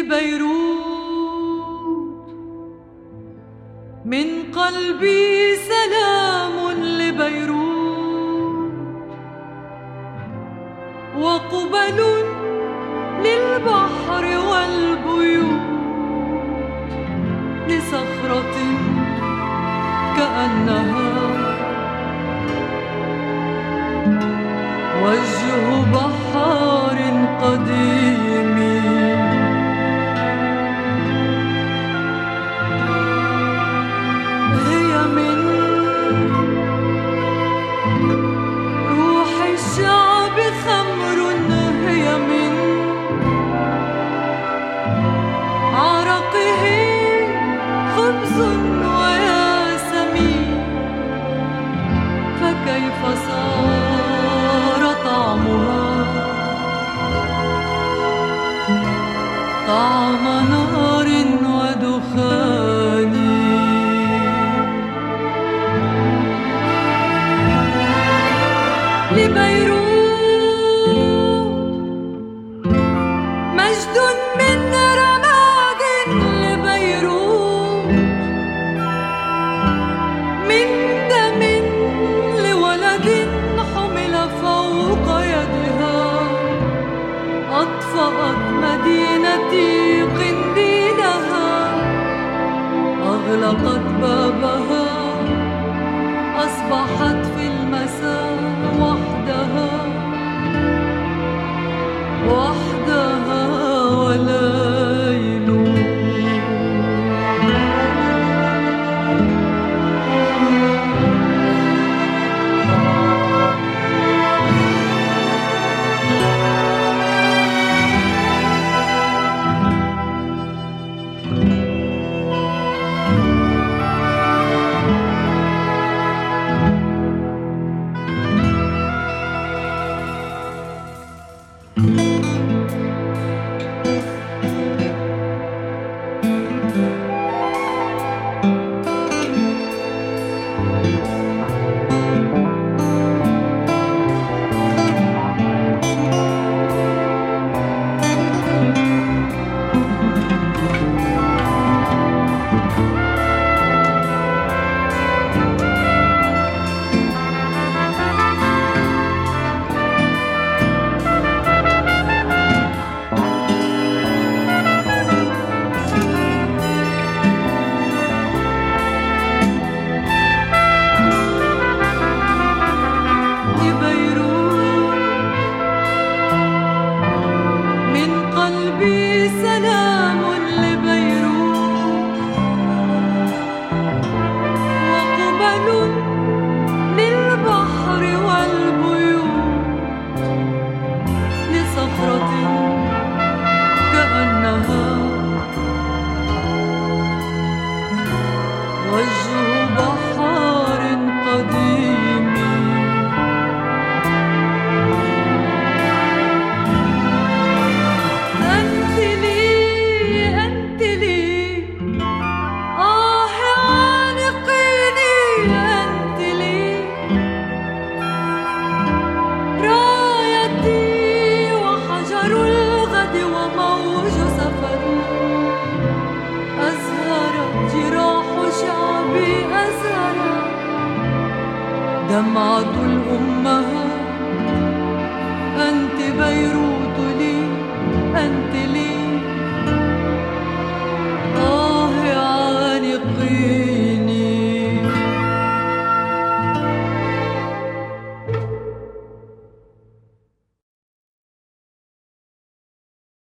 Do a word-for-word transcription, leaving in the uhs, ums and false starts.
لبيروت، من قلبي سلام لبيروت، وقبل للبحر والبيوت، لصخرة كأنها وجه بحار قديم. هي من روح الشعب خمر، هي من عرقه خبز وياسمين، فكيف صار طعمها طعم نار ودخان. لبيروت مجد من رماد، لبيروت من دم لولد حمل فوق يدها، أطفأت مدينتي قنديلها، أغلقت بابها، أصبحت في المساء وحدها وحدها وليل. دمعة